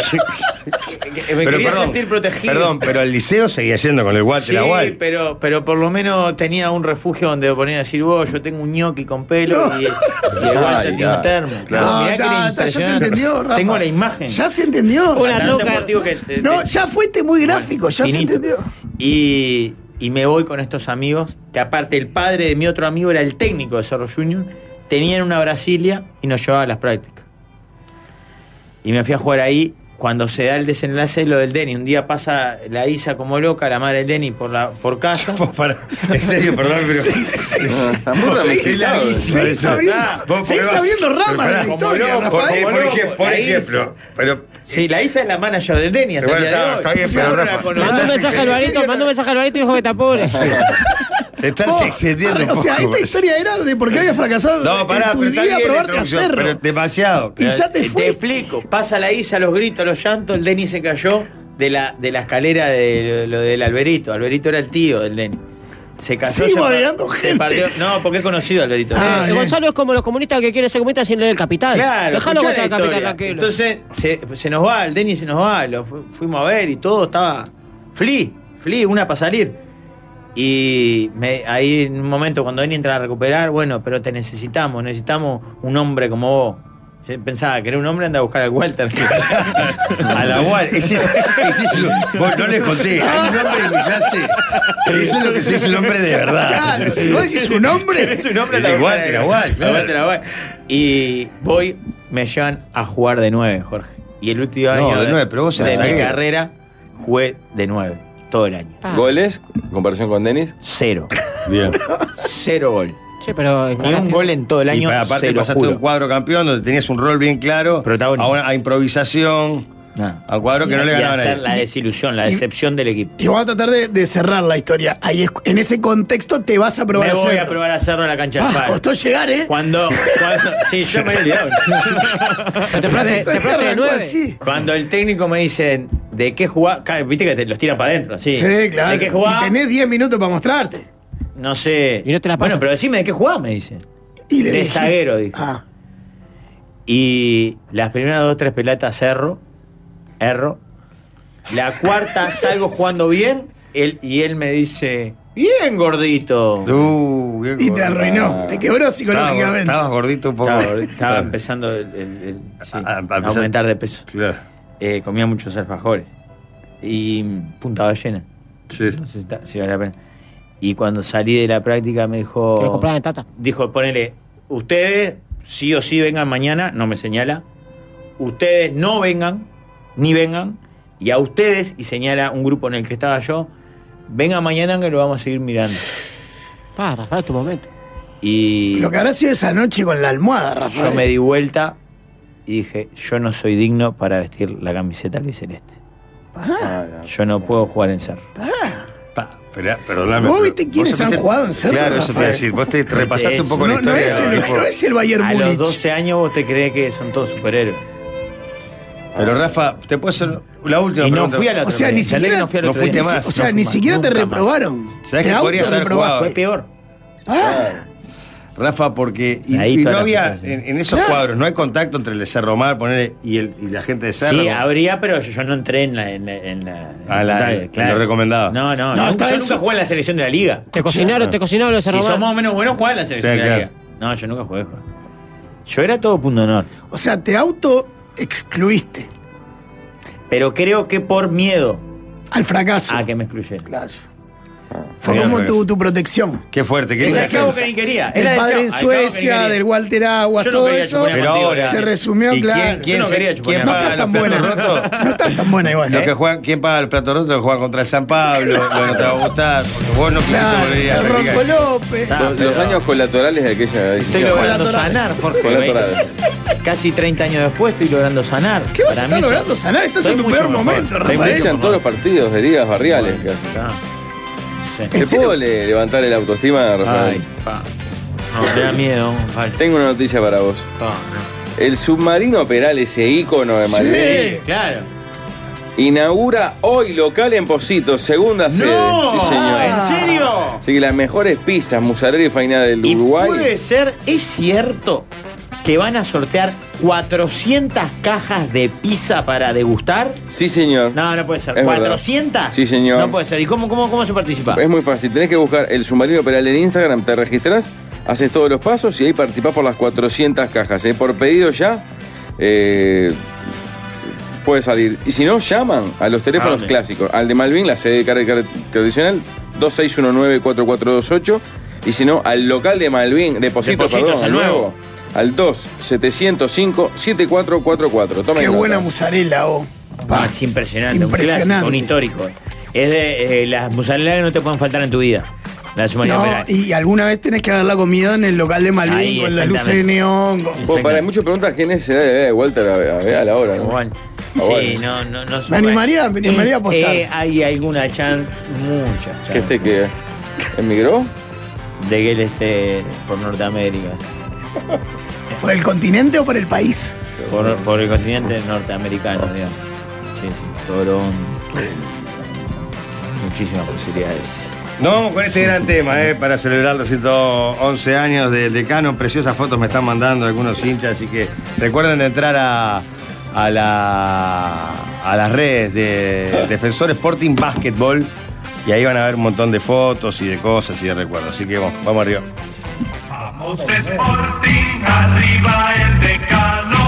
sentir protegido. Perdón, pero el liceo seguía yendo con el guate, la guay. pero por lo menos tenía un refugio donde ponía a decir, vos, yo tengo un ñoqui con pelo y el guate tiene un termo. No, Mirá que era ya se impresionante. entendió, Rafa. Tengo la imagen. Ya se entendió. Una Tan deportivo que No, ya fuiste muy gráfico, ya finito. se entendió. Y me voy con estos amigos, que aparte el padre de mi otro amigo era el técnico de Cerro Junior, tenían una Brasilia y nos llevaba a las prácticas. Y me fui a jugar ahí. Cuando se da el desenlace, lo del Denny. Un día pasa la Isa como loca, la madre del Denny, por casa. En serio, perdón, pero. Seguís sabiendo ramas de la historia, Rafael. Por ejemplo. Sí, la Isa es la manager del Denny hasta el día de hoy. Está bien, pero Rafa. Mandó un mensaje al Alvarito y dijo que está pobre. Te estás excediendo un poco. O sea, esta historia era de por qué había fracasado en tu día probarte a hacerlo. Pero demasiado. Y ya te Te fuiste. explico. Pasa la Isa, los gritos, los llantos. El Denny se cayó de la escalera de lo del Alberito. Alberito era el tío del Denny. Se cayó. Sigo agregando gente. No, porque es conocido Alberito. Gonzalo es como los comunistas que quieren ser comunistas sin leer el Capital. Claro, Déjalo escuchá contar el la Capital historia. tranquilo. Entonces se nos va, el Denny se nos va. Fuimos a ver y todo estaba. Una para salir. Y ahí en un momento cuando Denny entra a recuperar, bueno, pero te necesitamos un hombre como vos. Yo pensaba que era un hombre, anda a buscar al Walter. A la Wal. Ese es vos no les conté. Hay un hombre en mi clase. Eso es lo que es el hombre de verdad. Claro, si vos decís un hombre. Es un hombre El de Walter, la Wal. Y me llevan a jugar de 9, Jorge. Y el último año de 9, pero vos de eras mi zaguero. carrera jugué de 9, todo el año. ¿Goles? ¿En comparación con Denis? 0. Bien. 0 gol. Che, pero Ni un gol en todo el año. Y aparte se lo pasaste juro. un cuadro campeón donde tenías un rol bien claro. Protagonista. A improvisación. A cuadro que no le ganaban a hacer él. la desilusión, la decepción del equipo. Y vamos a tratar de cerrar la historia. Ahí en ese contexto te vas a probar Me a voy hacerlo. a probar a hacerlo en la cancha de Faro. Costó llegar, ¿eh? Cuando sí, yo me he olvidado. Te probaste de 9. Sí. Cuando el técnico me dice ¿de qué jugás? Viste que te los tiran para adentro, así. Sí, claro. ¿De qué jugás? Y tenés 10 minutos para mostrarte. No sé. Y no te la pasan. Bueno, pero decime de qué jugás, me dice. Y le De dije- zaguero, dije. Y las primeras 2 o 3 pelotas erro. La cuarta salgo jugando bien. Y él me dice, bien gordito. Bien Y te gordito. arruinó. Te quebró psicológicamente. Estabas gordito un poco. Estaba empezando a aumentar de peso. Claro. Comía muchos alfajores. Y punta ballena. Sí. No sé si vale la pena. Y cuando salí de la práctica me dijo... Que lo compraban en Tata. Dijo, ponele, ustedes sí o sí vengan mañana, no me señala. Ustedes no vengan, ni vengan. Y a ustedes, y señala un grupo en el que estaba yo, vengan mañana que lo vamos a seguir mirando. Rafael, tu momento. Y Lo que habrá sido esa noche con la almohada, Rafael. yo me di vuelta y dije, yo no soy digno para vestir la camiseta albiceleste. Yo no puedo jugar en Cerro. Perdóname. ¿Vos pero viste quiénes han jugado en Cerro, Claro, eso te iba a Rafael? decir. Vos te repasaste un poco la No historia. no es el Bayern A los Múnich. 12 años vos te crees que son todos superhéroes. Pero Rafa, te puedo hacer la última Y no pregunta. fui a la O sea, ni siquiera, no fui al no otro fuiste día. más. o sea, No fui ni más, siquiera te nunca más. reprobaron. ¿Sabés Te que podrías haber autorreprobaste. Fue peor. Rafa, porque y Ahí no toda la había frustración. en esos cuadros, no hay contacto entre el de Cerro Mar y la gente de Cerro. Sí, habría, pero yo no entré en la en lo recomendado. No, está yo en nunca su- jugué en la selección de la liga. Te cocinaron los Si Cerro sos más o menos buenos, jugás en la selección Sí, de la claro. liga. No, yo nunca jugué. Yo era todo punto honor. O sea, te auto excluiste. pero creo que por miedo al fracaso. a que me excluyeran. Claro. Fue como tu protección. Qué fuerte. Es el chavo que ni quería. El padre en Suecia, del Walter Aguas, todo eso. Pero ahora se resumió, claro. ¿Quién no quería ¿quién No paga estás tan los buena. platos rotos? No estás tan buena igual. Los que juegan, ¿quién paga el plato roto? Los que juegan contra el San Pablo, lo que no te va a gustar, porque vos no Claro, quisiste volver a el la Ronco López. Los daños colaterales de aquella Estoy decisión. logrando sanar, Jorge. Colaterales. Casi 30 años después estoy logrando sanar. ¿Qué vas a Para estar mí eso- logrando sanar? Estás Soy en tu mucho peor mejor. momento, Soy Rafael. mucho Echan todos los partidos de ligas barriales. que hacen. Ah, sí. ¿Te puedo levantar el autoestima, Rafael? Ay, pa. No, me da miedo. Vale. Tengo una noticia para vos. Pa, no. El submarino Peral, ese ícono de Malvin, Sí, claro. inaugura hoy local en Positos, segunda sede. ¡No! Sí, señor. ¿En serio? Así que las mejores pizzas, mozzarella y faina del Y Uruguay. puede ser, es cierto que van a sortear 400 cajas de pizza para degustar. Sí, señor. No, no puede ser. Es verdad. ¿400? Sí, señor. No puede ser. ¿Y cómo se participa? Es muy fácil. Tenés que buscar el submarino Peral en Instagram, te registrás, haces todos los pasos y ahí participás por las 400 cajas. Por pedido ya, puede salir. Y si no, llaman a los teléfonos dónde? clásicos. Al de Malvin, la sede de carga tradicional, 2619-4428. Y si no, al local de Malvin, de Positos, Positos, perdón, al nuevo. al 2705-7444. Tomen Qué nota. buena musarela, oh. Ah, es impresionante. Es impresionante. Un clásico, un histórico. Es de las musaleras que no te pueden faltar en tu vida. La submarina No, Peral. y alguna vez tenés que haberla comido en el local de Malvin Ahí, con las luces de exactamente. neón. Bueno, para muchas preguntas, ¿quién es será de Walter a la hora? ¿no? Bueno. Ah, Sí, bueno. no. Me animaría a apostar. Hay alguna chance, muchas ¿Que chances. que emigró? De que él esté por Norteamérica. ¿Por el continente o por el país? Por el continente norteamericano, digamos. Sí, Toronto. Muchísimas posibilidades. Nos vamos con este gran tema, para celebrar los 111 años del Decano. Preciosas fotos me están mandando algunos hinchas, así que recuerden de entrar a las redes de Defensor Sporting Basketball y ahí van a ver un montón de fotos y de cosas y de recuerdos. Así que vamos arriba. Vamos Sporting, arriba el Decano.